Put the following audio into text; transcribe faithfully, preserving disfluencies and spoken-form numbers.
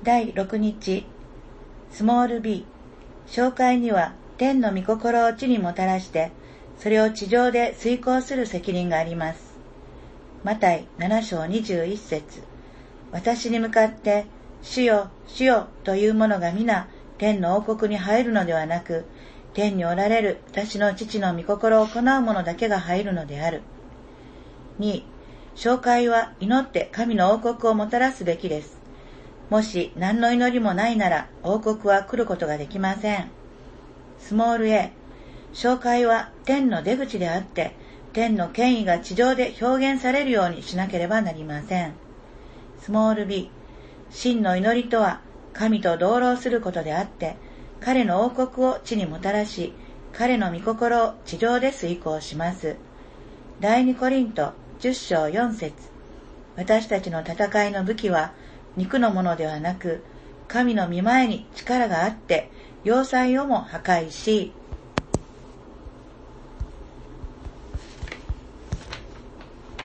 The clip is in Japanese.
だいろくにち、スモール b、紹介には天の御心を地にもたらして、それを地上で遂行する責任があります。マタイななしょうにじゅういっせつ、私に向かって、主よ、主よという者が皆、天の王国に入るのではなく、天におられる私の父の御心を行う者だけが入るのである。に、紹介は祈って神の王国をもたらすべきです。もし何の祈りもないなら王国は来ることができません。スモール a、紹介は天の出口であって、天の権威が地上で表現されるようにしなければなりません。スモール b、真の祈りとは神と同労することであって、彼の王国を地にもたらし、彼の御心を地上で遂行します。だいにコリントじゅっしょうよんせつ、私たちの戦いの武器は、肉のものではなく、神の御前に力があって、要塞をも破壊し、